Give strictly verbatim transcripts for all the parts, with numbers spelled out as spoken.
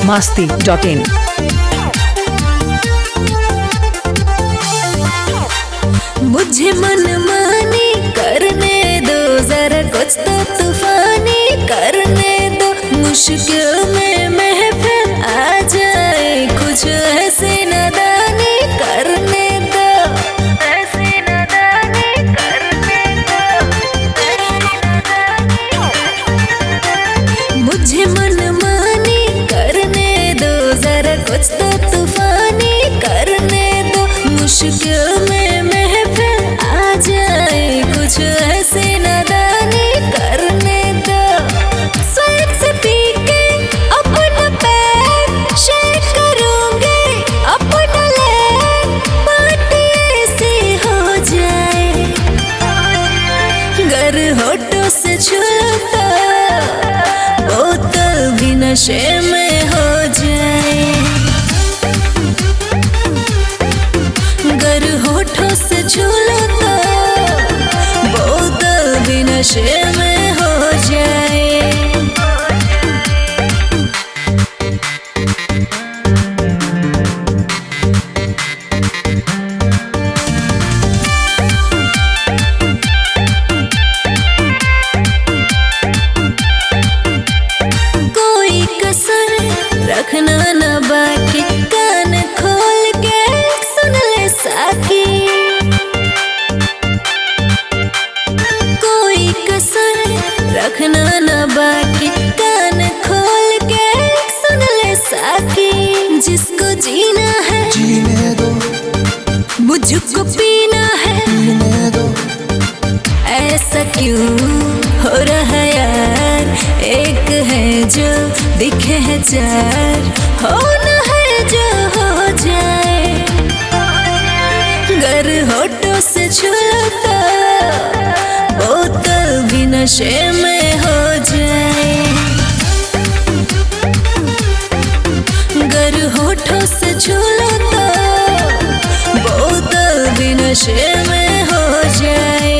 masti dot in. मुझे मनमानी करने दो, जरा कुछ तो तूफानी करने दो। मुश्किल में महफिल आ जाए, कुछ ऐसे नादानी करने दो, ऐसे नादानी करने दो। मुझे मनमानी करने दो, जरा कुछ तो तूफानी करने दो। मुश्किल में कुछ ऐसे नादानी करने दो। स्वेट से पी के अपना पैर शेक करूंगे, अपना लेग पार्टी ऐसी हो जाए। गर होठों से छूता बोतल भी नशे में हो जाए। गर होठों से छूता नशे में हो जाए। कोई कसर रखना न बाकी, कान खोल के सुन ले साकी। रखना न बाकी, कान खोल के सुन ले साकी। जिसको जीना है जीने दो, मुझको पीना है पीने दो। ऐसा क्यों हो रहा यार, एक है जो दिखे है चार, होना है जो हो जाए। गर होठों से छूता बोतल भी नशे में हो जाए। गर होठों से छूता बोतल भी नशे में हो जाए।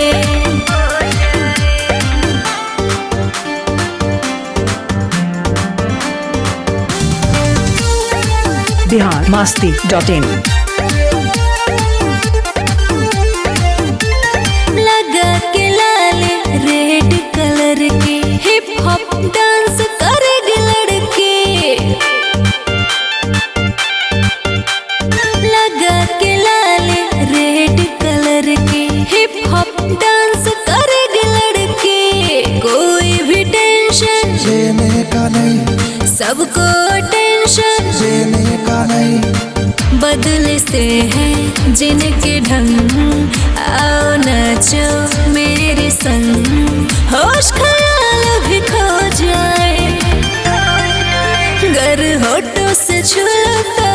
Bihar masti dot in. लगा के लाले रेड कलर के हिप हॉप डांस करेगी लड़के। लगा के लाले रेड कलर के हिप हॉप डांस करेगी लड़के। कोई भी टेंशन लेने का नहीं, सबको टेंशन लेने का नहीं। बदले से है जिनके ढंग, आओ नाचो मेरे संग। होश ख्याल भी खो जाए, गर होठों से छूता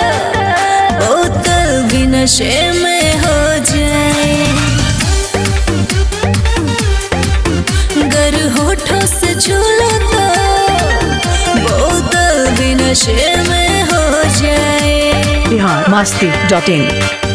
बोतल भी नशे में हो जाए। गर होठों से छूता बोतल भी नशे में हो जाए। Bihar masti dot in.